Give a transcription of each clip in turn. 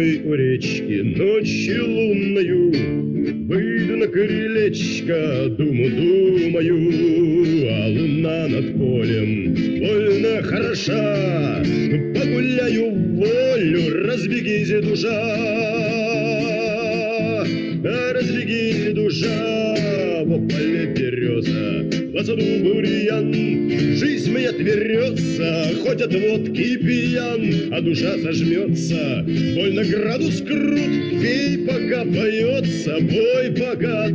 одной у речки ночью лунною выйду на крылечко, думаю, а луна над полем больно хороша. Погуляю в волю, разбегись, душа, да разбегись, душа, в поле береза, в саду бурьян. Жизнь моя тверется, хоть от водки пьян, а душа сожмется, больно градус крут. Пей, пока поется, бой, пока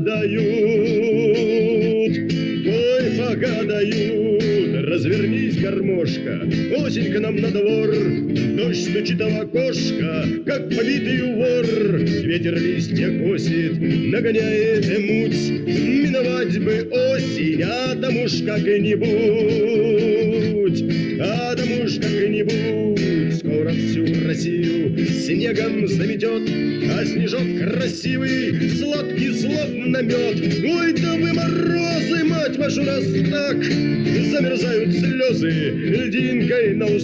дают, бой, пока дают. Развернись, гармошка, осень к нам на двор, дождь стучит в окошко, как побитый вор. Ветер листья косит, нагоняет муть, миновать бы осень, а там уж как-нибудь, а там уж как-нибудь. Скоро всю Россию снегом заметет, а снежок красивый, сладкий, словно мед. Ой, да вы морозы, мать вашу, раз так замерзают слезы льдинкой на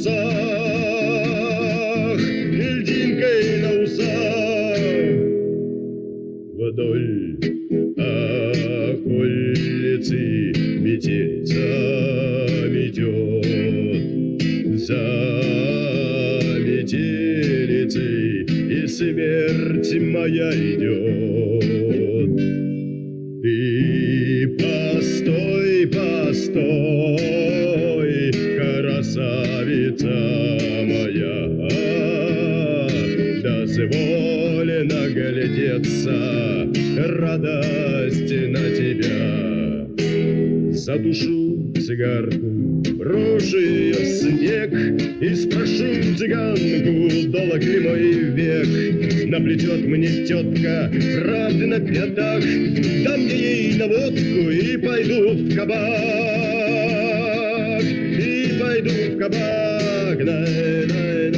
усах, льдинкой на усах. Вдоль околицы метель заметет, за метелицей и смерть моя идет. Ты постой, постой, красавица моя, дозволь наглядеться, радость на тебя. Затушу цигарку, брошу ее в снег и спрошу цыганку, долог ли мой век. Наплетет мне тетка правды на пятах, дам я ей на водку и пойду в кабак, и пойду в кабак.